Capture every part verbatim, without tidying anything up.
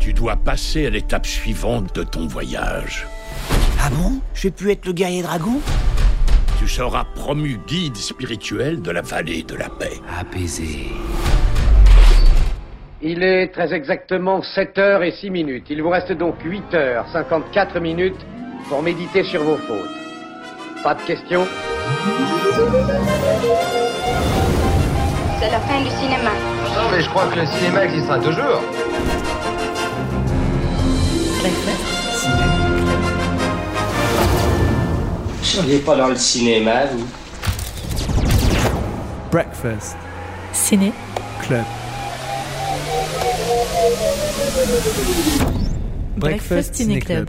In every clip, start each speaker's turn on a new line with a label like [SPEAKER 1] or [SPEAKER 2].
[SPEAKER 1] Tu dois passer à l'étape suivante de ton voyage.
[SPEAKER 2] Ah bon? Je vais plus être le guerrier dragon?
[SPEAKER 1] Tu seras promu guide spirituel de la vallée de la paix.
[SPEAKER 2] Apaisé.
[SPEAKER 3] Il est très exactement sept heures et six minutes. Il vous reste donc huit heures cinquante-quatre minutes pour méditer sur vos fautes. Pas de questions?
[SPEAKER 4] C'est la fin du cinéma.
[SPEAKER 5] Non, mais je crois que le cinéma existera toujours.
[SPEAKER 6] Vous seriez pas dans le cinéma, vous?
[SPEAKER 7] Breakfast.
[SPEAKER 8] Ciné.
[SPEAKER 7] Club.
[SPEAKER 8] Breakfast Ciné Club.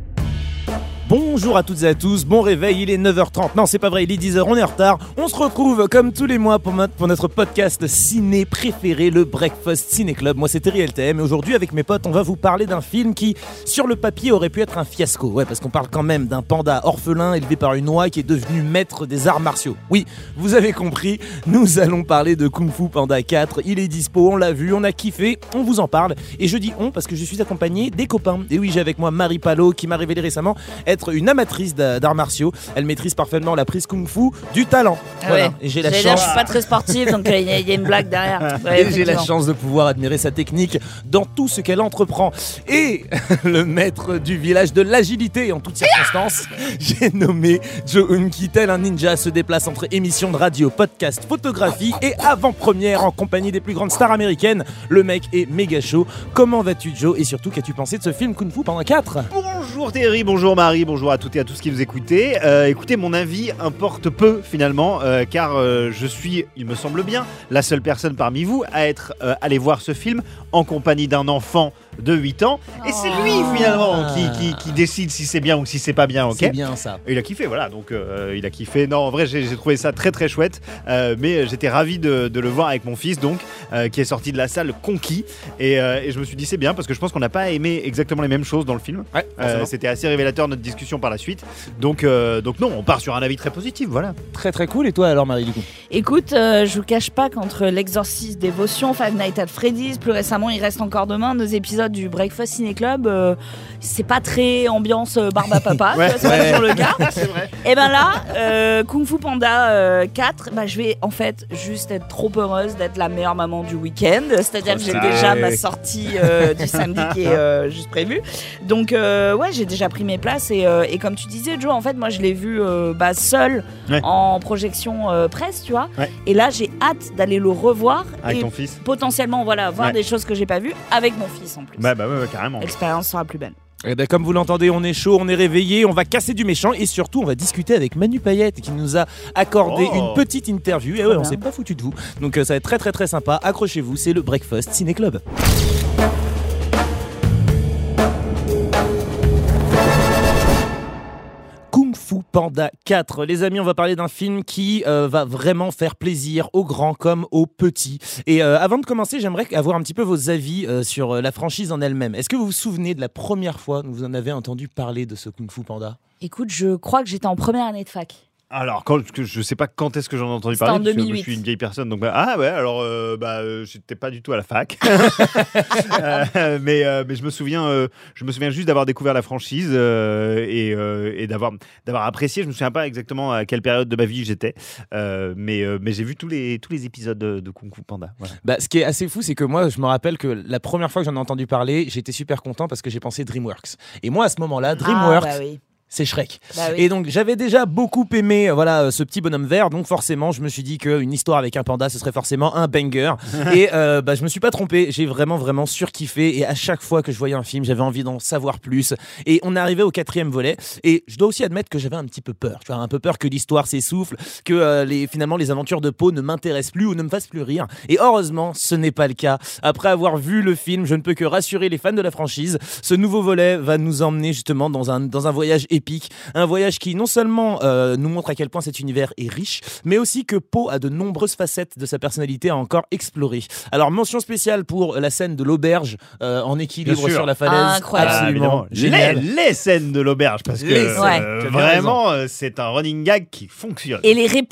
[SPEAKER 9] Bonjour à toutes et à tous, bon réveil, il est neuf heures trente, non c'est pas vrai, il est dix heures, on est en retard. On se retrouve comme tous les mois pour notre, pour notre podcast ciné préféré, le Breakfast Ciné Club. Moi c'est Terry L T M et aujourd'hui avec mes potes on va vous parler d'un film qui sur le papier aurait pu être un fiasco. Ouais, parce qu'on parle quand même d'un panda orphelin élevé par une oie qui est devenu maître des arts martiaux. Oui, vous avez compris, nous allons parler de Kung Fu Panda quatre, il est dispo, on l'a vu, on a kiffé, on vous en parle. Et je dis on parce que je suis accompagné des copains. Et oui, j'ai avec moi Marie Palot qui m'a révélé récemment être une amatrice d'arts martiaux. Elle maîtrise parfaitement la prise Kung Fu du talent.
[SPEAKER 8] Ah
[SPEAKER 9] voilà.
[SPEAKER 8] ouais.
[SPEAKER 9] Et j'ai la
[SPEAKER 8] J'allais
[SPEAKER 9] chance.
[SPEAKER 8] dire, je suis pas très sportive, donc il euh, y, y a une blague derrière. Ouais,
[SPEAKER 9] et j'ai la chance de pouvoir admirer sa technique dans tout ce qu'elle entreprend. Et le maître du village de l'agilité en toutes circonstances, j'ai nommé Jo-Eun qui, tel un ninja, se déplace entre émissions de radio, podcast, photographie et avant-première en compagnie des plus grandes stars américaines. Le mec est méga chaud. Comment vas-tu, Joe? Et surtout, qu'as-tu pensé de ce film Kung Fu Panda quatre?
[SPEAKER 10] Bonjour Thierry, bonjour Marie, bonjour à toutes et à tous qui nous écoutez. Euh, écoutez, mon avis importe peu finalement, euh, car euh, je suis, il me semble bien, la seule personne parmi vous à être euh, allé voir ce film en compagnie d'un enfant de huit ans. Et c'est lui finalement qui, qui, qui décide si c'est bien ou si c'est pas bien, ok?
[SPEAKER 9] C'est bien ça.
[SPEAKER 10] Et il a kiffé, voilà, donc euh, il a kiffé. Non, en vrai, j'ai, j'ai trouvé ça très très chouette, euh, mais j'étais ravi de, de le voir avec mon fils, donc, euh, qui est sorti de la salle conquis. Et, euh, et je me suis dit, c'est bien parce que je pense qu'on n'a pas aimé exactement les mêmes choses dans le film.
[SPEAKER 9] Ouais,
[SPEAKER 10] euh, c'était assez révélateur notre discussion par la suite. Donc, euh, donc non, on part sur un avis très positif, voilà.
[SPEAKER 9] Très très cool. Et toi alors, Marie, du coup?
[SPEAKER 8] Écoute, euh, je vous cache pas qu'entre L'Exorciste, Dévotion, Five Nights at Freddy's, plus récemment, il reste encore demain deux épisodes du Breakfast Ciné Club, euh, c'est pas très ambiance euh, barbe à papa,
[SPEAKER 10] ouais,
[SPEAKER 8] tu vois, c'est
[SPEAKER 10] ouais.
[SPEAKER 8] pas toujours le cas.
[SPEAKER 10] C'est vrai.
[SPEAKER 8] Et ben là, euh, Kung Fu Panda euh, quatre, bah, je vais en fait juste être trop heureuse d'être la meilleure maman du week-end. C'est-à-dire que j'ai
[SPEAKER 10] ça,
[SPEAKER 8] déjà
[SPEAKER 10] ouais.
[SPEAKER 8] ma sortie euh, du samedi qui est euh, juste prévue. Donc euh, ouais, j'ai déjà pris mes places et, euh, et comme tu disais, Joe, en fait, moi je l'ai vu euh, bah, seul
[SPEAKER 10] Ouais.
[SPEAKER 8] en projection euh, presse, tu vois.
[SPEAKER 10] Ouais.
[SPEAKER 8] Et là, j'ai hâte d'aller le revoir
[SPEAKER 10] Avec
[SPEAKER 8] et
[SPEAKER 10] ton fils.
[SPEAKER 8] potentiellement, voilà, voir
[SPEAKER 10] Ouais.
[SPEAKER 8] des choses que j'ai pas vues avec mon fils en plus.
[SPEAKER 10] Bah, bah ouais, ouais, carrément.
[SPEAKER 8] L'expérience sera plus belle.
[SPEAKER 9] Eh ben, comme vous l'entendez, on est chaud, on est réveillé, on va casser du méchant et surtout on va discuter avec Manu Payette qui nous a accordé
[SPEAKER 10] Oh.
[SPEAKER 9] une petite interview. Et ouais, on
[SPEAKER 8] bien.
[SPEAKER 9] s'est pas foutu de vous. Donc euh, ça va être très très très sympa. Accrochez-vous, c'est le Breakfast Ciné Club. Kung Fu Panda quatre. Les amis, on va parler d'un film qui euh, va vraiment faire plaisir aux grands comme aux petits. Et euh, avant de commencer, j'aimerais avoir un petit peu vos avis euh, sur euh, la franchise en elle-même. Est-ce que vous vous souvenez de la première fois que vous en avez entendu parler de ce Kung Fu Panda?
[SPEAKER 8] Écoute, je crois que j'étais en première année de fac.
[SPEAKER 10] Alors, quand, que je sais pas quand est-ce que j'en ai entendu
[SPEAKER 8] C'était
[SPEAKER 10] parler,
[SPEAKER 8] en
[SPEAKER 10] parce que
[SPEAKER 8] deux mille huit.
[SPEAKER 10] je suis une vieille personne. Donc, bah, ah ouais, alors, euh, bah, euh, j'étais pas du tout à la fac. euh, mais, euh, mais je me souviens, euh, je me souviens juste d'avoir découvert la franchise euh, et, euh, et d'avoir, d'avoir apprécié. Je me souviens pas exactement à quelle période de ma vie j'étais, euh, mais, euh, mais j'ai vu tous les, tous les épisodes de, de Kung Fu Panda. Voilà.
[SPEAKER 9] Bah, ce qui est assez fou, c'est que moi, je me rappelle que la première fois que j'en ai entendu parler, j'étais super content parce que j'ai pensé DreamWorks. Et moi, à ce moment-là, DreamWorks,
[SPEAKER 8] Ah, bah oui.
[SPEAKER 9] c'est Shrek.
[SPEAKER 8] Bah oui.
[SPEAKER 9] Et donc j'avais déjà beaucoup aimé euh, voilà euh, ce petit bonhomme vert, donc forcément je me suis dit qu'une histoire avec un panda ce serait forcément un banger. Et euh, bah, je me suis pas trompé, j'ai vraiment vraiment surkiffé et à chaque fois que je voyais un film j'avais envie d'en savoir plus. Et on est arrivé au quatrième volet et je dois aussi admettre que j'avais un petit peu peur, tu vois, un peu peur que l'histoire s'essouffle, que euh, les, finalement les aventures de Po ne m'intéressent plus ou ne me fassent plus rire. Et heureusement ce n'est pas le cas. Après avoir vu le film, je ne peux que rassurer les fans de la franchise, ce nouveau volet va nous emmener justement dans un, dans un voyage épique. Un voyage qui non seulement euh, nous montre à quel point cet univers est riche, mais aussi que Po a de nombreuses facettes de sa personnalité à encore explorer. Alors mention spéciale pour la scène de l'auberge euh, en équilibre sur la falaise.
[SPEAKER 8] Ah, incroyable.
[SPEAKER 9] Absolument
[SPEAKER 10] Les,
[SPEAKER 9] génial.
[SPEAKER 10] les scènes de l'auberge, parce que
[SPEAKER 9] Les
[SPEAKER 10] euh,
[SPEAKER 8] scènes.
[SPEAKER 10] euh,
[SPEAKER 9] Tu as bien
[SPEAKER 10] vraiment, euh, c'est un running gag qui fonctionne.
[SPEAKER 8] Et les répliques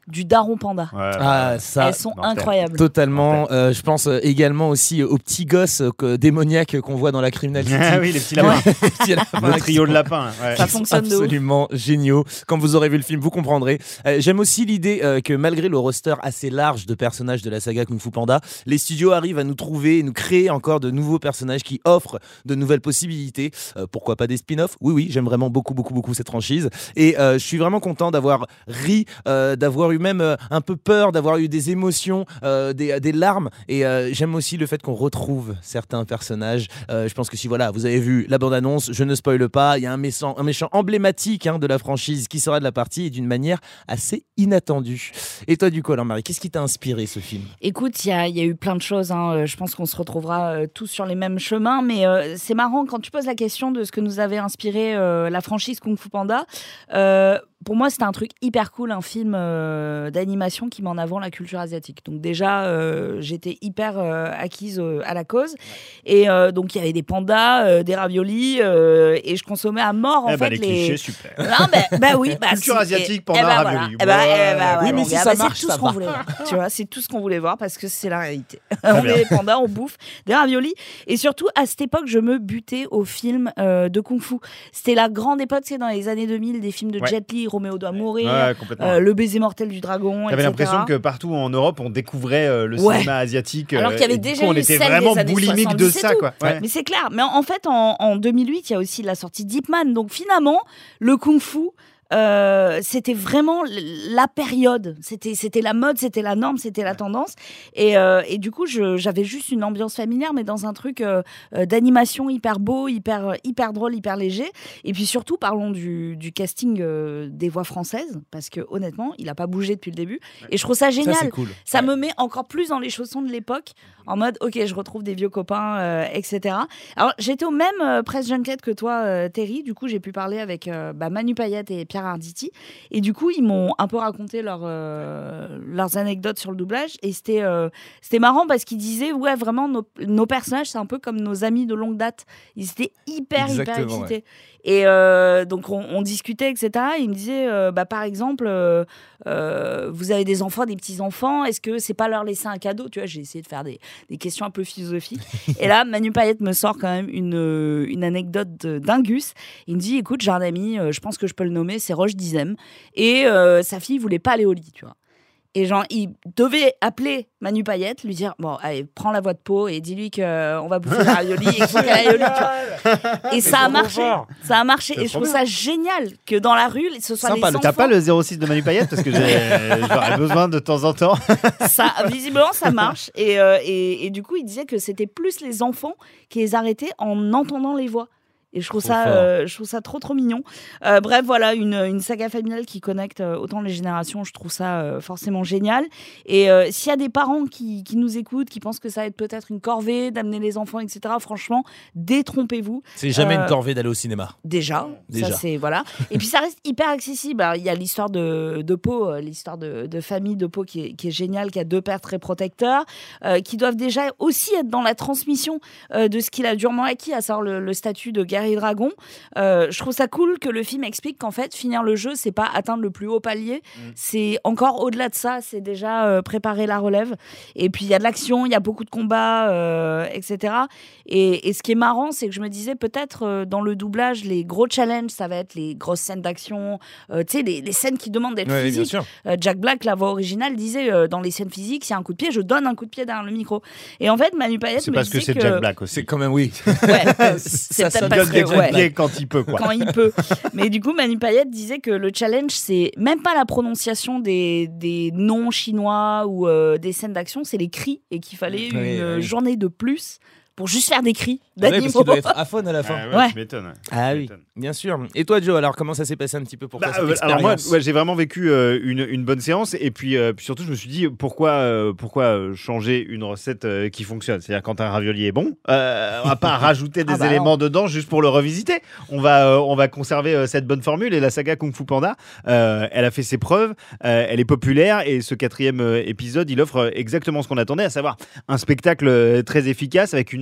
[SPEAKER 8] du Daron Panda.
[SPEAKER 10] Ouais,
[SPEAKER 9] Ah, ça.
[SPEAKER 8] Elles sont
[SPEAKER 10] mortel.
[SPEAKER 8] incroyables.
[SPEAKER 9] Totalement. Euh, je pense euh, également aussi aux petits gosses euh, que- démoniaques qu'on voit dans la Criminal City.
[SPEAKER 10] Ah oui, les petits lapins.
[SPEAKER 9] Les petits lapins
[SPEAKER 10] Le
[SPEAKER 9] qui
[SPEAKER 10] trio
[SPEAKER 9] sont
[SPEAKER 10] de lapins. Ouais.
[SPEAKER 8] Ça fonctionne de ouf.
[SPEAKER 9] absolument géniaux. Quand vous aurez vu le film, vous comprendrez. Euh, j'aime aussi l'idée euh, que malgré le roster assez large de personnages de la saga Kung Fu Panda, les studios arrivent à nous trouver et nous créer encore de nouveaux personnages qui offrent de nouvelles possibilités. Euh, pourquoi pas des spin-offs ? Oui, oui, j'aime vraiment beaucoup, beaucoup, beaucoup cette franchise. Et euh, je suis vraiment content d'avoir ri, euh, d'avoir eu même euh, un peu peur, d'avoir eu des émotions, euh, des, des larmes. Et euh, j'aime aussi le fait qu'on retrouve certains personnages. Euh, je pense que si voilà, vous avez vu la bande-annonce, je ne spoile pas, il y a un méchant, un méchant emblématique hein, de la franchise qui sera de la partie et d'une manière assez inattendue. Et toi, du coup, alors Marie, qu'est-ce qui t'a inspiré ce film ?
[SPEAKER 8] Écoute, il y, a- il y a eu plein de choses. hein. Euh, Je pense qu'on se retrouvera euh, tous sur les mêmes chemins. Mais euh, c'est marrant quand tu poses la question de ce que nous avait inspiré euh, la franchise Kung Fu Panda. Euh, pour moi, c'était un truc hyper cool, un film euh, d'animation qui met en avant la culture asiatique. Donc déjà, euh, j'étais hyper euh, acquise euh, à la cause. Et euh, donc, il y avait des pandas, euh, des raviolis, euh, et je consommais à mort, en
[SPEAKER 10] Eh
[SPEAKER 8] fait,
[SPEAKER 10] ben, les
[SPEAKER 8] les...
[SPEAKER 10] clichés, super.
[SPEAKER 8] Non, mais, bah oui, bah,
[SPEAKER 10] Culture
[SPEAKER 8] si,
[SPEAKER 10] asiatique,
[SPEAKER 8] et-
[SPEAKER 10] panda,
[SPEAKER 8] eh ben,
[SPEAKER 10] ravioli.
[SPEAKER 8] voilà. Eh ben,
[SPEAKER 10] Ouais.
[SPEAKER 8] eh ben,
[SPEAKER 9] Oui,
[SPEAKER 8] ouais,
[SPEAKER 9] mais
[SPEAKER 8] mon
[SPEAKER 9] si
[SPEAKER 8] gars,
[SPEAKER 9] ça
[SPEAKER 8] bah,
[SPEAKER 9] marche,
[SPEAKER 8] c'est tout
[SPEAKER 9] ça
[SPEAKER 8] ce qu'on
[SPEAKER 9] va.
[SPEAKER 8] voulait voir. Tu vois, c'est tout ce qu'on voulait voir parce que c'est la réalité. On
[SPEAKER 10] bien.
[SPEAKER 8] est des pandas, on bouffe des raviolis. Et surtout, à cette époque, je me butais aux films euh, de Kung Fu. C'était la grande époque, c'est dans les années deux mille, des films de
[SPEAKER 10] Ouais.
[SPEAKER 8] Jet Li, Roméo doit mourir,
[SPEAKER 10] Ouais, complètement.
[SPEAKER 8] euh, Le baiser mortel du dragon,
[SPEAKER 10] J'avais
[SPEAKER 8] et cetera.
[SPEAKER 10] l'impression que partout en Europe, on découvrait euh, le
[SPEAKER 8] Ouais.
[SPEAKER 10] cinéma asiatique.
[SPEAKER 8] Alors
[SPEAKER 10] euh,
[SPEAKER 8] qu'il y avait
[SPEAKER 10] et du
[SPEAKER 8] déjà
[SPEAKER 10] coup, on
[SPEAKER 8] eu
[SPEAKER 10] était
[SPEAKER 8] celle
[SPEAKER 10] vraiment
[SPEAKER 8] des années
[SPEAKER 10] boulimique de
[SPEAKER 8] soixante-dix et
[SPEAKER 10] ça,
[SPEAKER 8] tout.
[SPEAKER 10] quoi. Ouais.
[SPEAKER 8] Mais c'est clair. Mais en, en fait, en, en deux mille huit, il y a aussi la sortie d'Ip Man. Donc finalement, le Kung Fu, euh, c'était vraiment l- la période. C'était, c'était la mode, c'était la norme, c'était la tendance. Et, euh, et du coup, je- j'avais juste une ambiance familière, mais dans un truc euh, euh, d'animation hyper beau, hyper, euh, hyper drôle, hyper léger. Et puis surtout, parlons du, du casting euh, des voix françaises, parce que honnêtement, il n'a pas bougé depuis le début. Et je trouve ça génial.
[SPEAKER 9] Ça, c'est cool.
[SPEAKER 8] Ça me met encore plus dans les chaussons de l'époque, en mode, ok, je retrouve des vieux copains, euh, et cetera. Alors, j'étais au même euh, press junket que toi, euh, Terry. Du coup, j'ai pu parler avec euh, bah, Manu Payette et Pierre Arditi. Et du coup, ils m'ont un peu raconté leur, euh, leurs anecdotes sur le doublage. Et c'était, euh, c'était marrant parce qu'ils disaient, ouais, vraiment, nos, nos personnages, c'est un peu comme nos amis de longue date. Ils étaient hyper, hyper
[SPEAKER 9] Exactement,
[SPEAKER 8] excités. Et euh, donc, on, on discutait, et cetera. Et ils me disaient, euh, bah, par exemple, euh, euh, vous avez des enfants, des petits-enfants, est-ce que c'est pas leur laisser un cadeau ? Tu vois, j'ai essayé de faire des, des questions un peu philosophiques. Et là, Manu Payette me sort quand même une, euh, une anecdote de- d'Ingus. Il me dit, écoute, j'ai un ami, euh, je pense que je peux le nommer, c'est Roche Dizem. Et euh, sa fille voulait pas aller au lit, tu vois. Et genre, il devait appeler Manu Payette, lui dire, bon, allez, prends la voix de peau et dis-lui qu'on va bouffer la ravioli et qu'il faut qu'elle aille au lit, tu vois. Et ça a marché. Ça a marché. Et je trouve ça génial que dans la rue, ce soit
[SPEAKER 10] Sympa,
[SPEAKER 8] les
[SPEAKER 10] le-
[SPEAKER 8] enfants.
[SPEAKER 10] t'as pas le zéro six de Manu Payette parce que j'ai- j'aurais besoin de temps en temps.
[SPEAKER 8] Ça, visiblement, ça marche. Et, euh, et, et du coup, il disait que c'était plus les enfants qui les arrêtaient en entendant les voix. Et je trouve,
[SPEAKER 9] Trop
[SPEAKER 8] ça,
[SPEAKER 9] fort.
[SPEAKER 8] euh, je trouve ça trop, trop mignon. Euh, bref, voilà, une, une saga familiale qui connecte euh, autant les générations. Je trouve ça euh, forcément génial. Et euh, s'il y a des parents qui, qui nous écoutent, qui pensent que ça va être peut-être une corvée d'amener les enfants, et cetera, franchement, détrompez-vous.
[SPEAKER 9] C'est jamais
[SPEAKER 8] Euh,
[SPEAKER 9] une corvée d'aller au cinéma.
[SPEAKER 8] Déjà,
[SPEAKER 9] Déjà.
[SPEAKER 8] ça c'est voilà. Et puis ça reste hyper accessible. Alors, il y a l'histoire de, de Pau, euh, l'histoire de, de famille de Pau qui est, qui est géniale, qui a deux pères très protecteurs, euh, qui doivent déjà aussi être dans la transmission euh, de ce qu'il a durement acquis, à savoir le, le statut de guerrier dragon. Euh, je trouve ça cool que le film explique qu'en fait finir le jeu, c'est pas atteindre le plus haut palier, c'est encore au-delà de ça, c'est déjà euh, préparer la relève. Et puis il y a de l'action, il y a beaucoup de combats, euh, et cetera. Et, et ce qui est marrant, c'est que je me disais peut-être euh, dans le doublage, les gros challenges, ça va être les grosses scènes d'action, euh, tu sais, les, les scènes qui demandent d'être
[SPEAKER 9] Ouais, bien
[SPEAKER 8] physiques.
[SPEAKER 9] sûr.
[SPEAKER 8] Euh, Jack Black, la voix originale, disait euh, dans les scènes physiques, s'il y a un coup de pied, je donne un coup de pied derrière le micro. Et en fait, Manu Payette
[SPEAKER 10] C'est
[SPEAKER 8] me
[SPEAKER 10] parce que
[SPEAKER 8] disait
[SPEAKER 10] c'est Jack Black aussi.
[SPEAKER 9] C'est quand même oui.
[SPEAKER 8] Ouais,
[SPEAKER 9] Ça
[SPEAKER 8] c'est peut-être
[SPEAKER 9] sonne
[SPEAKER 8] parce
[SPEAKER 10] Donne
[SPEAKER 8] que
[SPEAKER 10] des coups
[SPEAKER 8] ouais,
[SPEAKER 10] de pied quand il peut, quoi.
[SPEAKER 8] quand il peut. Mais du coup, Manu Payette disait que le challenge, c'est même pas la prononciation des, des noms chinois ou euh, des scènes d'action, c'est les cris, et qu'il fallait
[SPEAKER 9] Oui,
[SPEAKER 8] une euh,
[SPEAKER 9] oui.
[SPEAKER 8] journée de plus pour juste faire des cris
[SPEAKER 9] Ouais, parce
[SPEAKER 8] d'animaux.
[SPEAKER 9] qu'il doit être aphone à la fin.
[SPEAKER 10] Ah ouais,
[SPEAKER 8] Ouais.
[SPEAKER 10] tu m'étonnes.
[SPEAKER 9] Ah
[SPEAKER 10] Tu
[SPEAKER 9] oui,
[SPEAKER 10] m'étonnes.
[SPEAKER 9] bien sûr. Et toi, Joe, alors comment ça s'est passé un petit peu pour
[SPEAKER 10] Bah,
[SPEAKER 9] toi cette
[SPEAKER 10] euh, alors moi,
[SPEAKER 9] expérience
[SPEAKER 10] ouais, j'ai vraiment vécu euh, une, une bonne séance et puis, euh, puis surtout je me suis dit pourquoi, euh, pourquoi euh, changer une recette euh, qui fonctionne. C'est-à-dire quand un ravioli est bon, euh, on va pas rajouter des
[SPEAKER 8] Ah bah
[SPEAKER 10] éléments
[SPEAKER 8] non.
[SPEAKER 10] dedans juste pour le revisiter. On va, euh, on va conserver euh, cette bonne formule et la saga Kung Fu Panda, euh, elle a fait ses preuves, euh, elle est populaire et ce quatrième euh, épisode, il offre euh, exactement ce qu'on attendait, à savoir un spectacle euh, très efficace avec une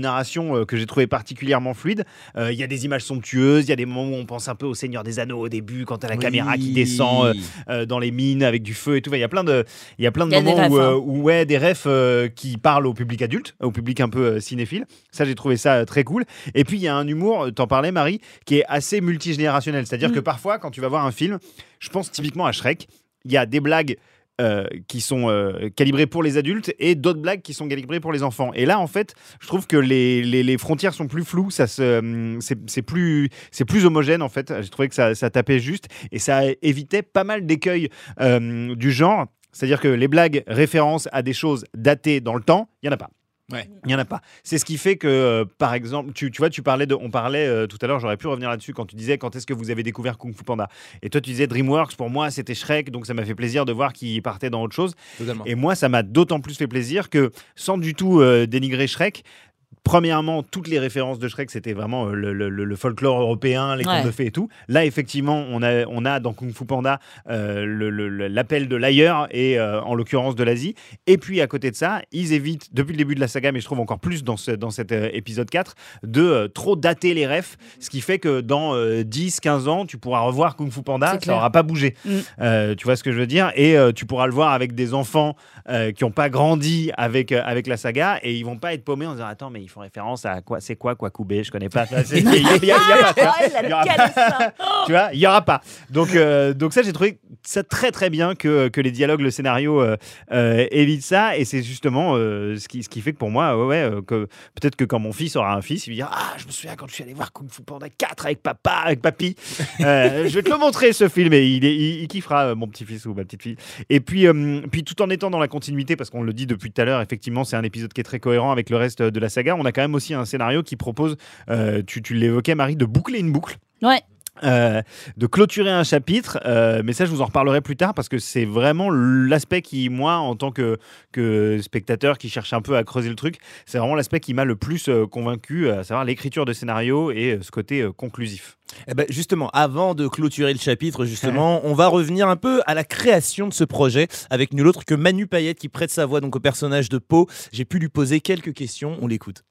[SPEAKER 10] narration euh, que j'ai trouvé particulièrement fluide. Il euh, y a des images somptueuses, il y a des moments où on pense un peu au Seigneur des Anneaux au début, quand t'as la
[SPEAKER 9] Oui.
[SPEAKER 10] caméra qui descend euh, euh, dans les mines avec du feu et tout. Il y a plein de, il y a plein de
[SPEAKER 8] Y a des
[SPEAKER 10] moments
[SPEAKER 8] refs,
[SPEAKER 10] où, euh,
[SPEAKER 8] hein.
[SPEAKER 10] où ouais, des refs euh, qui parlent au public adulte, au public un peu euh, cinéphile. Ça, j'ai trouvé ça euh, très cool. Et puis, il y a un humour, t'en parlais, Marie, qui est assez multigénérationnel. C'est-à-dire
[SPEAKER 8] Mm.
[SPEAKER 10] que parfois, quand tu vas voir un film, je pense typiquement à Shrek, il y a des blagues euh, qui sont euh, calibrées pour les adultes et d'autres blagues qui sont calibrées pour les enfants. Et là, en fait, je trouve que les, les, les frontières sont plus floues, ça se, c'est, c'est, plus, c'est plus homogène, en fait. J'ai trouvé que ça, ça tapait juste et ça évitait pas mal d'écueils euh, du genre. C'est-à-dire que les blagues références à des choses datées dans le temps, il n'y en a pas.
[SPEAKER 9] Ouais.
[SPEAKER 10] Il n'y en a pas. C'est ce qui fait que, euh, par exemple, tu, tu vois, tu parlais de, on parlait euh, tout à l'heure, j'aurais pu revenir là-dessus quand tu disais quand est-ce que vous avez découvert Kung Fu Panda. Et toi, tu disais DreamWorks, pour moi, c'était Shrek, donc ça m'a fait plaisir de voir qu'il partait dans autre chose.
[SPEAKER 9] Totalement.
[SPEAKER 10] Et moi, ça m'a d'autant plus fait plaisir que, sans du tout euh, dénigrer Shrek, premièrement, toutes les références de Shrek, c'était vraiment euh, le, le, le folklore européen, les contes
[SPEAKER 8] Ouais.
[SPEAKER 10] de fées et tout. Là, effectivement, on a, on a dans Kung Fu Panda euh, le, le, le- l'appel de l'ailleurs et euh, en l'occurrence de l'Asie. Et puis, à côté de ça, ils évitent, depuis le début de la saga, mais je trouve encore plus dans, ce, dans cet euh, épisode quatre, de euh, trop dater les refs. Ce qui fait que dans euh, dix quinze ans, tu pourras revoir Kung Fu Panda,
[SPEAKER 8] C'est
[SPEAKER 10] ça
[SPEAKER 8] clair.
[SPEAKER 10] n'aura pas bougé.
[SPEAKER 8] Mm.
[SPEAKER 10] Euh, tu vois ce que je veux dire? Et euh, tu pourras le voir avec des enfants euh, qui n'ont pas grandi avec, euh, avec la saga et ils vont pas être paumés en disant attends, mais ils font référence à quoi? C'est quoi Kwakubé? Je connais pas. Il y a, y a- y a pas. tu vois.
[SPEAKER 8] Ah, elle
[SPEAKER 10] Il y
[SPEAKER 8] a
[SPEAKER 10] aura
[SPEAKER 8] calé
[SPEAKER 10] pas.
[SPEAKER 8] ça.
[SPEAKER 10] Tu vois, il y aura pas. Donc, euh, donc ça, j'ai trouvé ça très très bien que, que les dialogues, le scénario euh, euh, évite ça. Et c'est justement euh, ce, qui, ce qui fait que pour moi, ouais, ouais, euh, que peut-être que quand mon fils aura un fils, il va dire ah, je me souviens quand je suis allé voir Kung Fu Panda quatre avec papa, avec papy. Euh, je vais te le montrer ce film et il, est, il, il kiffera euh, mon petit-fils ou ma petite-fille. Et puis, euh, puis tout en étant dans la continuité, parce qu'on le dit depuis tout à l'heure, effectivement, c'est un épisode qui est très cohérent avec le reste de la saga. On a quand même aussi un scénario qui propose, euh, tu, tu l'évoquais Marie, de boucler une boucle.
[SPEAKER 8] Ouais.
[SPEAKER 10] Euh, de clôturer un chapitre, euh, mais ça je vous en reparlerai plus tard parce que c'est vraiment l'aspect qui, moi, en tant que, que spectateur qui cherche un peu à creuser le truc, c'est vraiment l'aspect qui m'a le plus euh, convaincu, à savoir l'écriture de scénario et euh, ce côté euh, conclusif.
[SPEAKER 9] Eh ben justement, avant de clôturer le chapitre, justement, on va revenir un peu à la création de ce projet avec nul autre que Manu Payette qui prête sa voix donc au personnage de Po. J'ai pu lui poser quelques questions, on l'écoute.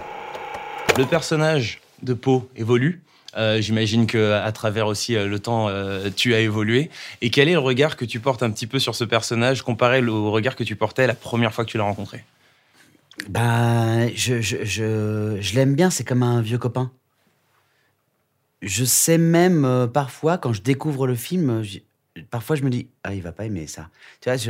[SPEAKER 7] Le personnage de Po évolue. Euh, j'imagine qu'à travers aussi euh, le temps, euh, tu as évolué. Et quel est le regard que tu portes un petit peu sur ce personnage comparé au regard que tu portais la première fois que tu l'as rencontré?
[SPEAKER 2] Ben, je, je, je, je l'aime bien, c'est comme un vieux copain. Je sais même, euh, parfois, quand je découvre le film, je- parfois je me dis, ah, il va pas aimer ça. Tu vois, je...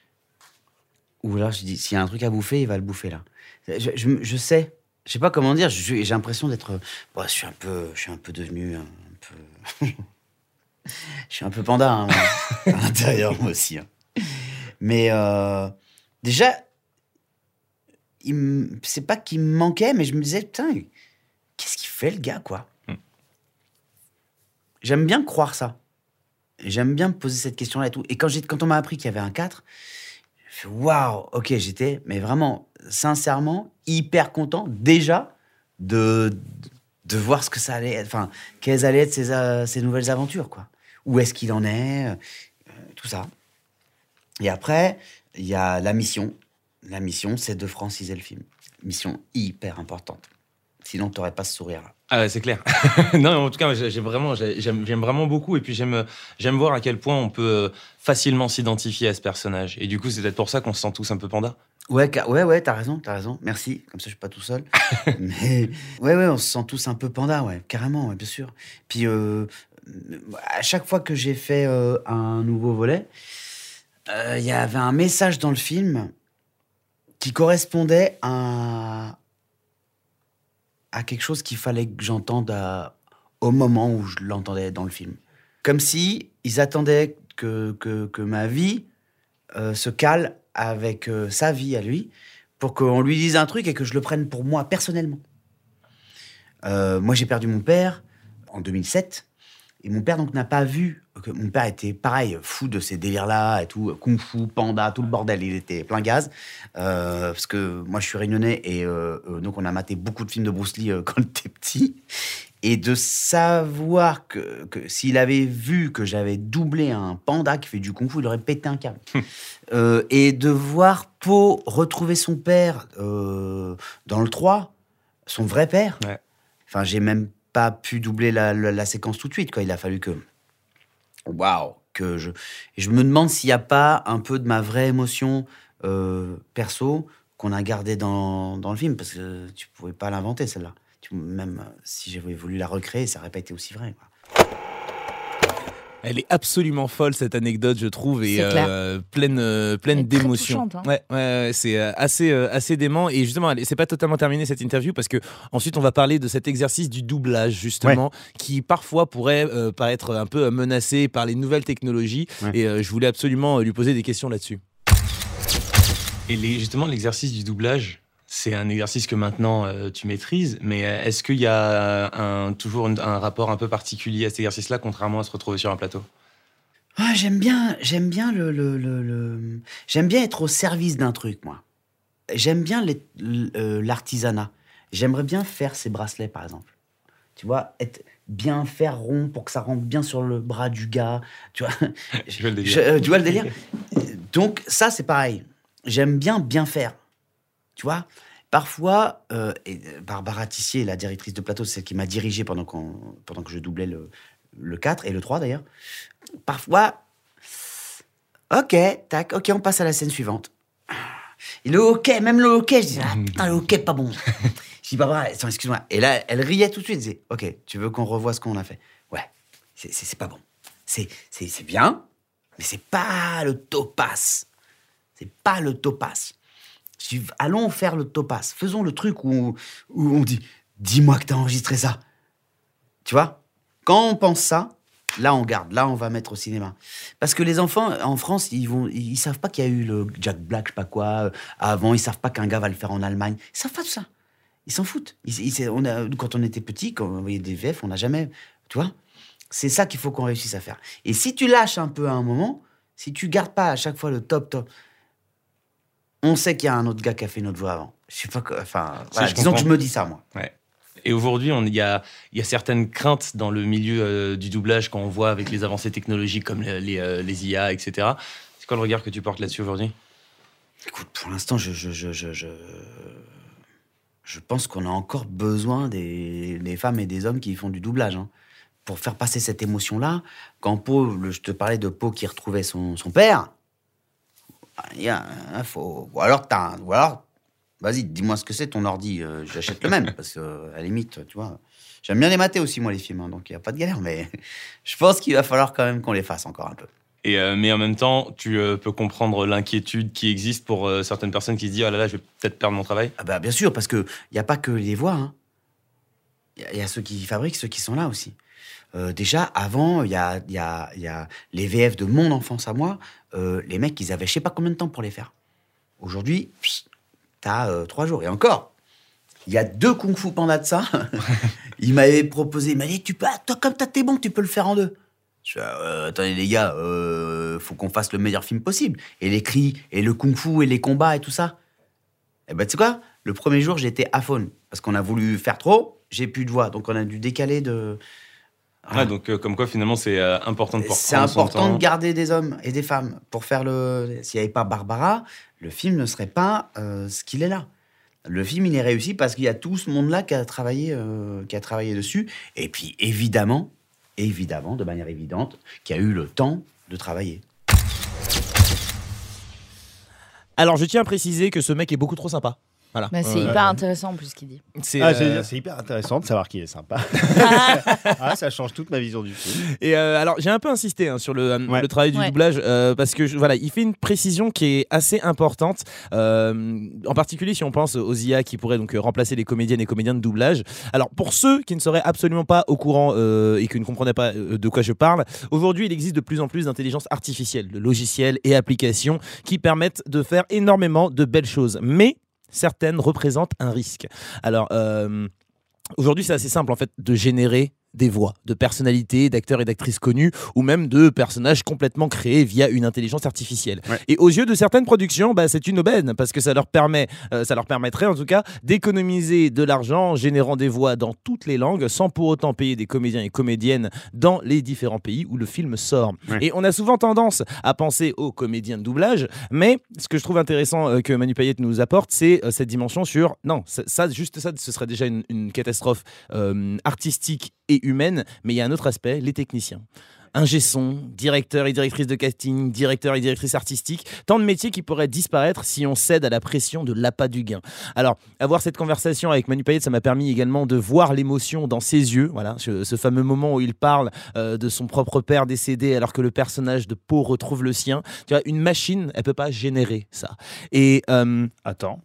[SPEAKER 2] Ou alors je dis, s'il y a un truc à bouffer, il va le bouffer là. Je, je, je sais, je sais pas comment dire, je- j'ai l'impression d'être... Bon, je suis un peu, je suis un peu devenu un peu... je suis un peu panda, hein, moi, à l'intérieur, moi aussi. hein. Mais euh, déjà... il me- c'est pas qu'il me manquait, mais je me disais, putain, qu'est-ce qu'il fait le gars, quoi?
[SPEAKER 7] Mm.
[SPEAKER 2] J'aime bien croire ça. J'aime bien me poser cette question-là et tout. Et quand, j'ai, quand on m'a appris qu'il y avait un quatre, j'ai fait, waouh, ok, j'étais, mais vraiment, sincèrement, hyper content, déjà, de, de voir ce que ça allait être, enfin, quelles allaient être ces, euh, ces nouvelles aventures, quoi. Où est-ce qu'il en est, euh, tout ça. Et après, il y a la mission. La mission, c'est de franciser le film. Mission hyper importante. Sinon, tu n'aurais pas ce sourire-là.
[SPEAKER 7] Ah ouais, c'est clair. Non, en tout cas, j'ai j'ai vraiment, j'ai- j'aime, j'aime vraiment beaucoup. Et puis, j'aime, j'aime voir à quel point on peut facilement s'identifier à ce personnage. Et du coup, c'est peut-être pour ça qu'on se sent tous un peu panda.
[SPEAKER 2] Ouais, ca- ouais, ouais, t'as raison, t'as raison. Merci. Comme ça, je suis pas tout seul. Mais ouais, ouais, on se sent tous un peu panda, ouais, carrément, ouais, bien sûr. Puis euh, à chaque fois que j'ai fait euh, un nouveau volet, il y avait un message dans le film qui correspondait à à quelque chose qu'il fallait que j'entende à- au moment où je l'entendais dans le film. Comme si ils attendaient que, que, que ma vie euh, se cale avec euh, sa vie à lui, pour qu'on lui dise un truc et que je le prenne pour moi, personnellement. Euh, moi, j'ai perdu mon père en deux mille sept, et mon père donc n'a pas vu... que mon père était, pareil, fou de ces délires-là, et tout, kung-fu, panda, tout le bordel, il était plein gaz. Euh, parce que moi, je suis réunionnais, et euh, euh, donc on a maté beaucoup de films de Bruce Lee euh, quand j'étais petit. Et de savoir que, que s'il avait vu que j'avais doublé un panda qui fait du kung-fu, il aurait pété un câble. euh, et de voir Po retrouver son père euh, dans le trois, son vrai père.
[SPEAKER 7] Ouais.
[SPEAKER 2] Enfin, j'ai même pas pu doubler la, la, la séquence tout de suite, quoi. Il a fallu que... Waouh que je... Et je me demande s'il n'y a pas un peu de ma vraie émotion euh, perso qu'on a gardée dans, dans le film, parce que tu pouvais pas l'inventer, celle-là. Tu, même si j'avais voulu la recréer, ça n'aurait pas été aussi vrai, quoi.
[SPEAKER 9] Elle est absolument folle cette anecdote, je trouve, et
[SPEAKER 8] C'est clair.
[SPEAKER 9] euh, pleine, euh, pleine
[SPEAKER 8] Elle est très
[SPEAKER 9] d'émotions.
[SPEAKER 8] touchante, hein.
[SPEAKER 9] Ouais, ouais, ouais, c'est euh, assez, euh, assez dément. Et justement, elle- c'est pas totalement terminé cette interview parce que ensuite on va parler de cet exercice du doublage justement, qui parfois pourrait euh, paraître un peu menacé par les nouvelles technologies.
[SPEAKER 10] Ouais.
[SPEAKER 9] Et euh, je voulais absolument euh, lui poser des questions là-dessus.
[SPEAKER 7] Et les- justement, l'exercice du doublage, c'est un exercice que maintenant euh, tu maîtrises, mais euh, est-ce qu'il y a un, toujours un, un rapport un peu particulier à cet exercice-là, contrairement à se retrouver sur un plateau?
[SPEAKER 2] Ah, j'aime bien, j'aime bien le, le, le, le- j'aime bien être au service d'un truc, moi. J'aime bien les- l- euh, l'artisanat. J'aimerais bien faire ces bracelets, par exemple. Tu vois, être bien faire rond pour que ça rentre bien sur le bras du gars. Tu vois,
[SPEAKER 7] Je vois le délire.
[SPEAKER 2] Je- euh, tu vois le délire. Donc ça, c'est pareil. J'aime bien bien faire. Tu vois, parfois, euh, et Barbara Tissier, la directrice de plateau, c'est celle qui m'a dirigé pendant, qu'on, pendant que je doublais le, le quatre et le trois d'ailleurs. Parfois, ok, tac, ok, on passe à la scène suivante. Et le hockey, même le hockey, je dis, ah putain, le hockey, pas bon. Je dis, Barbara, attends, excuse-moi. Et là, elle riait tout de suite, elle disait, ok, tu veux qu'on revoie ce qu'on a fait? Ouais, c'est, c'est, c'est pas bon. C'est, c'est, c'est bien, mais c'est pas le topaz. C'est pas le topaz. Je dis, allons faire le topaz. Faisons le truc où, où on dit, dis-moi que t'as enregistré ça. Tu vois? Quand on pense ça, là, on garde. Là, on va mettre au cinéma. Parce que les enfants, en France, ils vont, ils savent pas qu'il y a eu le Jack Black, je sais pas quoi, euh, avant. Ils savent pas qu'un gars va le faire en Allemagne. Ils savent pas tout ça. Ils s'en foutent. Ils, ils- on a, quand on était petit, quand on voyait des V F, on n'a jamais... Tu vois? C'est ça qu'il faut qu'on réussisse à faire. Et si tu lâches un peu à un moment, si tu gardes pas à chaque fois le top, top, on sait qu'il y a un autre gars qui a fait notre voix avant. Je sais pas quoi... Enfin, voilà,
[SPEAKER 7] je
[SPEAKER 2] disons que
[SPEAKER 7] comprends.
[SPEAKER 2] je me dis ça, moi.
[SPEAKER 7] Ouais. Et aujourd'hui, on- il y a, il y a certaines craintes dans le milieu euh, du doublage quand on voit avec les avancées technologiques comme les, les, euh, les I A, et cetera. C'est quoi le regard que tu portes là-dessus aujourd'hui?
[SPEAKER 2] Écoute, pour l'instant, je, je, je, je, je, je pense qu'on a encore besoin des, des femmes et des hommes qui font du doublage, hein, pour faire passer cette émotion-là. Quand Pau, le- je te parlais de Pau qui retrouvait son, son père, il y a, hein, faut, ou alors, t'as un- ou alors, vas-y, dis-moi ce que c'est ton ordi, euh, j'achète le même, parce que à la limite, tu vois, j'aime bien les mater aussi, moi, les films, hein, donc il n'y a pas de galère, mais je pense qu'il va falloir quand même qu'on les fasse encore un peu.
[SPEAKER 7] Et, euh, mais en même temps, tu euh, peux comprendre l'inquiétude qui existe pour euh, certaines personnes qui se disent « Oh là là, je vais peut-être perdre mon travail ».
[SPEAKER 2] Ah bah bien sûr, parce qu'il n'y a pas que les voix. hein. Il y, a- il y a ceux qui fabriquent, ceux qui sont là aussi. Euh, déjà, avant, il y a, il y, a, il y a les V F de mon enfance à moi. euh, les mecs, ils avaient je sais pas combien de temps pour les faire. Aujourd'hui, pss, t'as euh, trois jours. Et encore, il y a deux Kung Fu Panda de ça. Il m'avait proposé, il m'a dit, tu peux, ah, toi, comme t'as tes bons, tu peux le faire en deux. Je fais, euh, attendez les gars, euh, faut qu'on fasse le meilleur film possible. Et les cris, et le Kung Fu, et les combats, et tout ça. Eh ben, tu sais quoi? Le premier jour, j'étais à faune. Parce qu'on a voulu faire trop, j'ai plus de voix. Donc, on a dû décaler de... Voilà.
[SPEAKER 7] Ouais, donc euh, comme quoi finalement c'est euh, important de pouvoir
[SPEAKER 2] C'est
[SPEAKER 7] prendre son
[SPEAKER 2] important
[SPEAKER 7] temps.
[SPEAKER 2] de garder des hommes et des femmes pour faire le... S'il n'y avait pas Barbara, le film ne serait pas euh, ce qu'il est là. Le film, il est réussi parce qu'il y a tout ce monde-là qui a travaillé, euh, qui a travaillé dessus. Et puis, évidemment, évidemment, de manière évidente, qui a eu le temps de travailler.
[SPEAKER 9] Alors, je tiens à préciser que ce mec est beaucoup trop sympa. Voilà.
[SPEAKER 8] Bah, c'est
[SPEAKER 9] Euh,
[SPEAKER 8] hyper intéressant en plus ce qu'il dit.
[SPEAKER 9] C'est,
[SPEAKER 10] Ah,
[SPEAKER 9] euh,
[SPEAKER 10] j'allais dire, c'est hyper intéressant de savoir qu'il est sympa. Ah, ça change toute ma vision du film.
[SPEAKER 9] Et euh, alors, j'ai un peu insisté hein, sur le, euh,
[SPEAKER 10] Ouais.
[SPEAKER 9] le travail du
[SPEAKER 8] Ouais.
[SPEAKER 9] doublage euh, parce que je- voilà, il fait une précision qui est assez importante. euh, en particulier, si on pense aux I A qui pourraient donc euh, remplacer les comédiennes et comédiens de doublage. Alors, pour ceux qui ne seraient absolument pas au courant euh, et qui ne comprenaient pas euh, de quoi je parle, aujourd'hui, il existe de plus en plus d'intelligence artificielle, de logiciels et applications qui permettent de faire énormément de belles choses. Mais certaines représentent un risque. Alors, euh, aujourd'hui, c'est assez simple en fait de générer des voix, de personnalités, d'acteurs et d'actrices connus, ou même de personnages complètement créés via une intelligence artificielle. Ouais. Et aux yeux de certaines productions, bah, c'est une aubaine, parce que ça leur, permet, euh, ça leur permettrait en tout cas d'économiser de l'argent en générant des voix dans toutes les langues, sans pour autant payer des comédiens et comédiennes dans les différents pays où le film sort. Ouais. Et on a souvent tendance à penser aux comédiens de doublage, mais ce que je trouve intéressant euh, que Manu Payette nous apporte, c'est euh, cette dimension sur... Non, ça, ça, juste ça, ce serait déjà une, une catastrophe euh, artistique et humaine, mais il y a un autre aspect, les techniciens. Ingé son, directeur et directrice de casting, directeur et directrice artistique, tant de métiers qui pourraient disparaître si on cède à la pression de l'appât du gain. Alors, avoir cette conversation avec Manu Payette, ça m'a permis également de voir l'émotion dans ses yeux, voilà, ce, ce fameux moment où il parle euh, de son propre père décédé alors que le personnage de Poe retrouve le sien. Tu vois, une machine, elle peut pas générer ça. Et euh...
[SPEAKER 10] attends.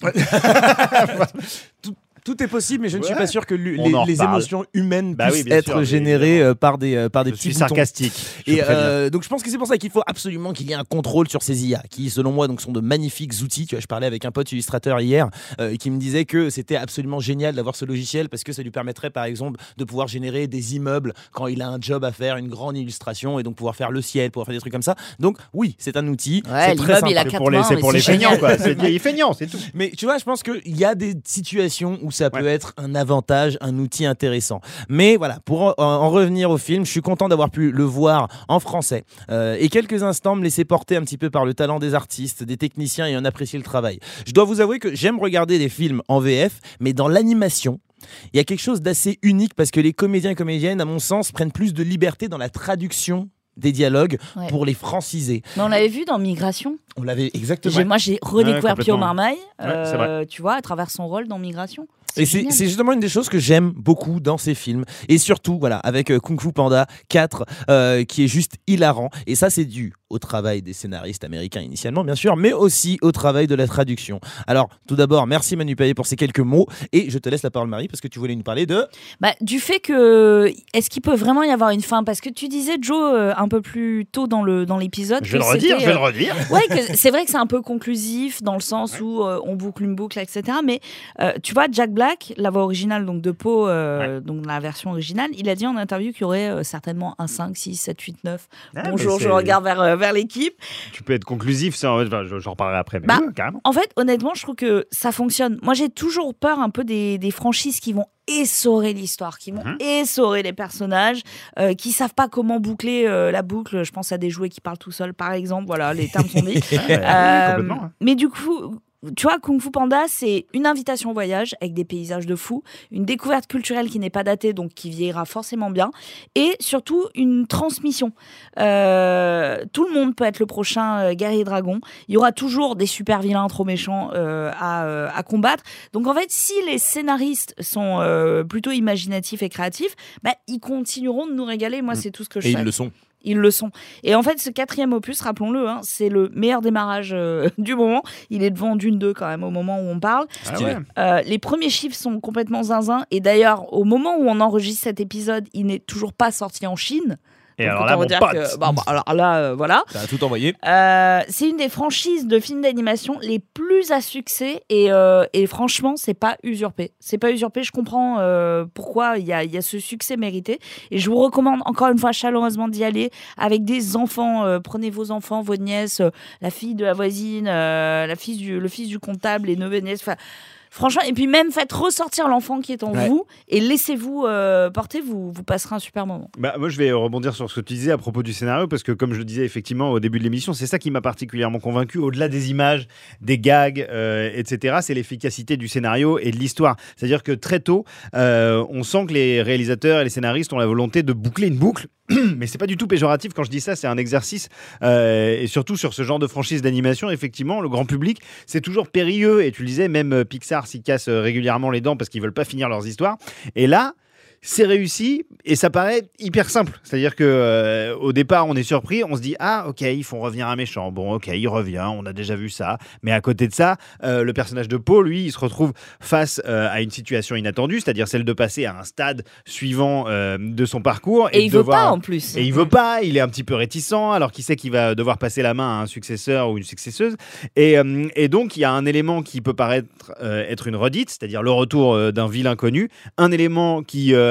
[SPEAKER 9] Tout, tout est possible, mais je ne
[SPEAKER 10] ouais.
[SPEAKER 9] suis pas sûr que les, les émotions humaines
[SPEAKER 10] bah
[SPEAKER 9] puissent
[SPEAKER 10] oui,
[SPEAKER 9] être
[SPEAKER 10] sûr,
[SPEAKER 9] générées euh, par des, euh, par des
[SPEAKER 10] je
[SPEAKER 9] petits
[SPEAKER 10] suis
[SPEAKER 9] boutons.
[SPEAKER 10] sarcastique.
[SPEAKER 9] Et euh, donc je pense que c'est pour ça qu'il faut absolument qu'il y ait un contrôle sur ces I A, qui selon moi donc sont de magnifiques outils. Tu vois, je parlais avec un pote illustrateur hier euh, qui me disait que c'était absolument génial d'avoir ce logiciel parce que ça lui permettrait par exemple de pouvoir générer des immeubles quand il a un job à faire, une grande illustration, et donc pouvoir faire le ciel, pouvoir faire des trucs comme ça. Donc oui, c'est un outil.
[SPEAKER 8] Ouais,
[SPEAKER 9] c'est très
[SPEAKER 8] il a
[SPEAKER 10] c'est pour les, c'est pour les feignants, quoi. C'est des feignants, c'est tout.
[SPEAKER 9] Mais tu vois, je pense qu'il y a des situations où ça peut ouais. être un avantage, un outil intéressant. Mais voilà, pour en, en revenir au film, je suis content d'avoir pu le voir en français euh, et quelques instants me laisser porter un petit peu par le talent des artistes, des techniciens et en apprécier le travail. Je dois vous avouer que j'aime regarder des films en V F, mais dans l'animation, il y a quelque chose d'assez unique parce que les comédiens et comédiennes, à mon sens, prennent plus de liberté dans la traduction des dialogues ouais. pour les franciser.
[SPEAKER 8] Mais on l'avait vu dans Migration.
[SPEAKER 9] On l'avait exactement.
[SPEAKER 8] J'ai, moi, j'ai redécouvert
[SPEAKER 9] ouais,
[SPEAKER 8] Pio Marmaille,
[SPEAKER 9] ouais,
[SPEAKER 8] euh, tu vois, à travers son rôle dans Migration.
[SPEAKER 9] C'est et c'est, c'est justement une des choses que j'aime beaucoup dans ces films. Et surtout, voilà, avec euh, Kung Fu Panda quatre, euh, qui est juste hilarant. Et ça, c'est dû au travail des scénaristes américains initialement, bien sûr, mais aussi au travail de la traduction. Alors, tout d'abord, merci Manu Payet pour ces quelques mots. Et je te laisse la parole, Marie, parce que tu voulais nous parler de...
[SPEAKER 8] Bah, du fait que... Est-ce qu'il peut vraiment y avoir une fin ? Parce que tu disais, Joe, euh, un peu plus tôt dans, le, dans l'épisode...
[SPEAKER 10] Je vais le redire, je vais le redire.
[SPEAKER 8] Ouais, que c'est vrai que c'est un peu conclusif, dans le sens ouais. où euh, on boucle une boucle, et cetera. Mais euh, tu vois, Jack Black, la voix originale donc, de Poe, euh, ouais. donc la version originale, il a dit en interview qu'il y aurait euh, certainement un cinq, six, sept, huit, neuf. Ah, Bonjour, je regarde vers, euh, vers l'équipe.
[SPEAKER 10] Tu peux être conclusif, ça, enfin, j'en reparlerai après. Mais
[SPEAKER 8] bah,
[SPEAKER 10] oui, carrément.
[SPEAKER 8] En fait, honnêtement, je trouve que ça fonctionne. Moi, j'ai toujours peur un peu des, des franchises qui vont essorer l'histoire, qui vont mmh. essorer les personnages, euh, qui savent pas comment boucler euh, la boucle. Je pense à des jouets qui parlent tout seuls, par exemple. Voilà, les termes sont dits. euh,
[SPEAKER 10] oui, hein.
[SPEAKER 8] Mais du coup... Tu vois, Kung Fu Panda, c'est une invitation au voyage avec des paysages de fou, une découverte culturelle qui n'est pas datée, donc qui vieillira forcément bien, et surtout une transmission. Euh, tout le monde peut être le prochain euh, guerrier dragon. Il y aura toujours des super vilains trop méchants euh, à, euh, à combattre. Donc en fait, si les scénaristes sont euh, plutôt imaginatifs et créatifs, bah, ils continueront de nous régaler. Moi, c'est tout ce que je
[SPEAKER 9] Et
[SPEAKER 8] sais.
[SPEAKER 9] ils le sont.
[SPEAKER 8] Ils le sont. Et en fait, ce quatrième opus, rappelons-le, hein, c'est le meilleur démarrage euh, du moment. Il est devant Dune deux quand même au moment où on parle.
[SPEAKER 10] Ah ouais.
[SPEAKER 8] euh, les premiers chiffres sont complètement zinzin. Et d'ailleurs, au moment où on enregistre cet épisode, il n'est toujours pas sorti en Chine.
[SPEAKER 10] Et
[SPEAKER 8] Donc,
[SPEAKER 10] alors là, mon
[SPEAKER 8] dire
[SPEAKER 10] pote.
[SPEAKER 8] que, bah, bah, alors là, euh, voilà.
[SPEAKER 9] Ça a tout envoyé.
[SPEAKER 8] Euh, c'est une des franchises de films d'animation les plus à succès et, euh, et franchement, c'est pas usurpé. C'est pas usurpé. Je comprends euh, pourquoi il y a, y a ce succès mérité. Et je vous recommande encore une fois chaleureusement d'y aller avec des enfants. Euh, prenez vos enfants, vos nièces, euh, la fille de la voisine, euh, la fille du, le fils du comptable, les neveux et nièces. Enfin, franchement, et puis même faites ressortir l'enfant qui est en ouais. vous et laissez-vous euh, porter, vous, vous passerez un super moment.
[SPEAKER 10] Bah, moi, je vais rebondir sur ce que tu disais à propos du scénario, parce que comme je le disais effectivement au début de l'émission, c'est ça qui m'a particulièrement convaincu, au-delà des images, des gags, euh, et cetera, c'est l'efficacité du scénario et de l'histoire. C'est-à-dire que très tôt, euh, on sent que les réalisateurs et les scénaristes ont la volonté de boucler une boucle, mais c'est pas du tout péjoratif quand je dis ça, c'est un exercice, euh, et surtout sur ce genre de franchise d'animation, effectivement, le grand public, c'est toujours périlleux, et tu le disais, même Pixar s'y cassent régulièrement les dents parce qu'ils veulent pas finir leurs histoires. Et là, c'est réussi et ça paraît hyper simple. C'est-à-dire que euh, au départ, on est surpris, on se dit ah ok, ils font revenir un méchant. Bon ok, il revient, on a déjà vu ça. Mais à côté de ça, euh, le personnage de Poe, lui, il se retrouve face euh, à une situation inattendue, c'est-à-dire celle de passer à un stade suivant euh, de son parcours.
[SPEAKER 8] Et, et il
[SPEAKER 10] veut
[SPEAKER 8] devoir... pas en plus.
[SPEAKER 10] Et il veut pas. Il est un petit peu réticent, alors qu'il sait qu'il va devoir passer la main à un successeur ou une successeuse. Et, euh, et donc il y a un élément qui peut paraître euh, être une redite, c'est-à-dire le retour euh, d'un vilain connu, un élément qui euh,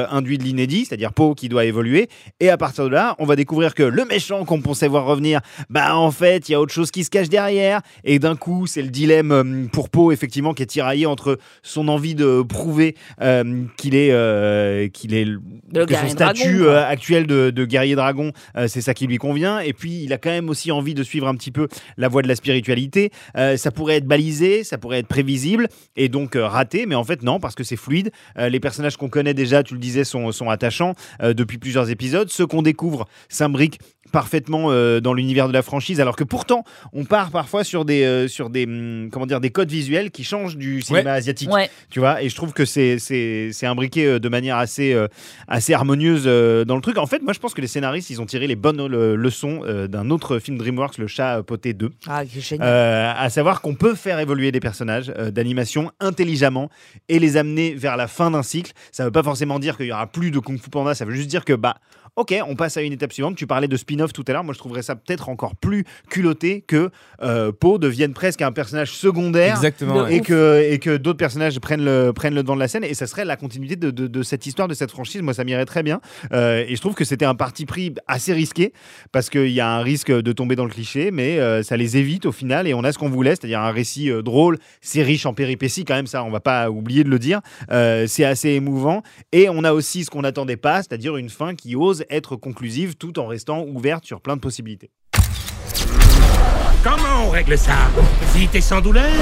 [SPEAKER 10] euh, induit de l'inédit, c'est-à-dire Poe qui doit évoluer. Et à partir de là, on va découvrir que le méchant qu'on pensait voir revenir, bah en fait, il y a autre chose qui se cache derrière. Et d'un coup, c'est le dilemme euh, pour Poe, effectivement, qui est tiraillé entre son envie de prouver euh, qu'il est, euh, qu'il est
[SPEAKER 8] Le
[SPEAKER 10] que son
[SPEAKER 8] guerrier
[SPEAKER 10] statut
[SPEAKER 8] dragon, quoi.
[SPEAKER 10] euh, actuel de, de guerrier dragon, euh, c'est ça qui lui convient. Et puis, il a quand même aussi envie de suivre un petit peu la voie de la spiritualité. Euh, ça pourrait être balisé, ça pourrait être prévisible et donc euh, raté, mais en fait non, parce que c'est fluide. Euh, les personnages qu'on connaît déjà, tu le disais, sont, sont attachants euh, depuis plusieurs épisodes. Ceux qu'on découvre s'imbriquent parfaitement euh, dans l'univers de la franchise, alors que pourtant on part parfois sur des euh, sur des hum, comment dire des codes visuels qui changent du cinéma
[SPEAKER 9] Ouais.
[SPEAKER 10] asiatique,
[SPEAKER 8] Ouais.
[SPEAKER 10] tu vois, et je trouve que c'est c'est c'est imbriqué euh, de manière assez euh, assez harmonieuse euh, dans le truc. En fait, moi je pense que les scénaristes ils ont tiré les bonnes le- leçons euh, d'un autre film DreamWorks, Le Chat Poté deux.
[SPEAKER 8] Ah, c'est génial.
[SPEAKER 10] Euh, à savoir qu'on peut faire évoluer des personnages euh, d'animation intelligemment et les amener vers la fin d'un cycle. Ça ne veut pas forcément dire qu'il y aura plus de Kung Fu Panda, ça veut juste dire que bah ok, on passe à une étape suivante. Tu parlais de spin-off tout à l'heure. Moi, je trouverais ça peut-être encore plus culotté que euh, Poe devienne presque un personnage secondaire.
[SPEAKER 9] Exactement.
[SPEAKER 10] Et
[SPEAKER 9] ouais.
[SPEAKER 10] que, et que d'autres personnages prennent le, prennent le devant de la scène. Et ça serait la continuité de, de, de cette histoire, de cette franchise. Moi, ça m'irait très bien. Euh, et je trouve que c'était un parti pris assez risqué parce qu'il y a un risque de tomber dans le cliché, mais euh, ça les évite au final. Et on a ce qu'on voulait, c'est-à-dire un récit euh, drôle. C'est riche en péripéties quand même, ça, on va pas oublier de le dire. Euh, c'est assez émouvant. Et on a aussi ce qu'on n'attendait pas, c'est-à-dire une fin qui ose être conclusive tout en restant ouverte sur plein de possibilités.
[SPEAKER 1] Comment on règle ça? Vite et sans douleur?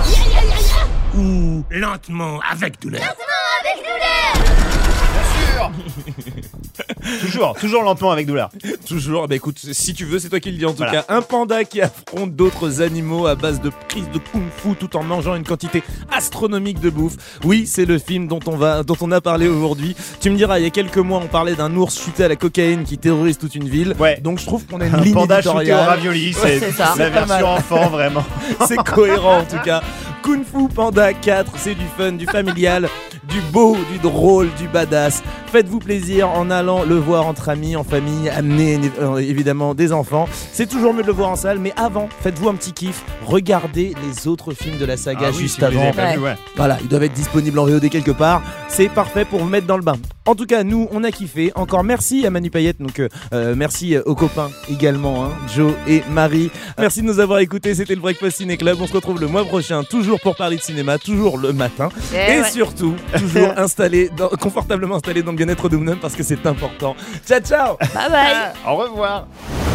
[SPEAKER 1] Ou lentement avec douleur?
[SPEAKER 10] toujours, toujours lentement avec douleur.
[SPEAKER 9] Toujours, bah écoute, si tu veux, c'est toi qui le dis en tout
[SPEAKER 10] Voilà.
[SPEAKER 9] cas. Un panda qui affronte d'autres animaux à base de prises de kung-fu tout en mangeant une quantité astronomique de bouffe. Oui, c'est le film dont on, va, dont on a parlé aujourd'hui. Tu me diras, il y a quelques mois, on parlait d'un ours chuté à la cocaïne qui terrorise toute une ville.
[SPEAKER 10] Ouais.
[SPEAKER 9] Donc je trouve qu'on a une
[SPEAKER 10] Un
[SPEAKER 9] ligne
[SPEAKER 10] panda shooté au
[SPEAKER 9] éditoriale.
[SPEAKER 10] ravioli,
[SPEAKER 8] Ouais,
[SPEAKER 10] c'est
[SPEAKER 8] c'est ça.
[SPEAKER 10] la
[SPEAKER 9] C'est pas
[SPEAKER 10] version
[SPEAKER 9] mal.
[SPEAKER 10] enfant, vraiment.
[SPEAKER 9] C'est cohérent en tout cas. Kung Fu Panda quatre, c'est du fun, du familial, du beau, du drôle, du badass. Faites-vous plaisir en allant le voir entre amis, en famille, amenez euh, évidemment des enfants. C'est toujours mieux de le voir en salle, mais avant, faites-vous un petit kiff. Regardez les autres films de la saga
[SPEAKER 10] Ah oui,
[SPEAKER 9] juste
[SPEAKER 10] si vous les
[SPEAKER 9] avant.
[SPEAKER 10] avez pas vus, ouais.
[SPEAKER 9] Voilà, ils doivent être disponibles en V O D quelque part. C'est parfait pour vous mettre dans le bain. En tout cas, nous, on a kiffé. Encore merci à Manu Payette. Donc, euh, euh, merci aux copains également, hein, Joe et Marie. Merci de nous avoir écoutés. C'était le Breakfast Ciné Club. On se retrouve le mois prochain, toujours pour parler de cinéma, toujours le matin.
[SPEAKER 8] Eh
[SPEAKER 9] et
[SPEAKER 8] ouais.
[SPEAKER 9] surtout, toujours installé, dans, confortablement installé dans le bien-être de nous-mêmes parce que c'est important. Ciao, ciao!
[SPEAKER 8] Bye bye.
[SPEAKER 10] Au revoir.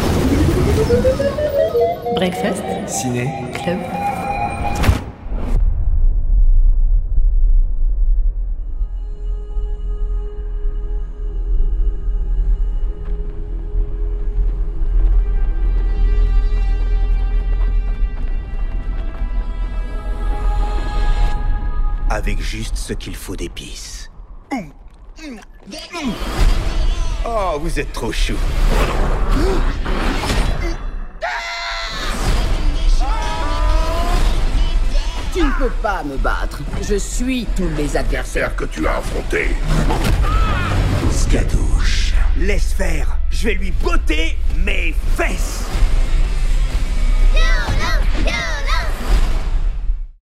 [SPEAKER 11] Breakfast
[SPEAKER 5] Ciné.
[SPEAKER 11] Club.
[SPEAKER 1] Avec juste ce qu'il faut d'épices. Oh, vous êtes trop chou.
[SPEAKER 12] Tu ne peux pas me battre. Je suis tous les adversaires.
[SPEAKER 1] Adversaire que tu as affronté. Scadouche. Laisse faire. Je vais lui botter mes fesses.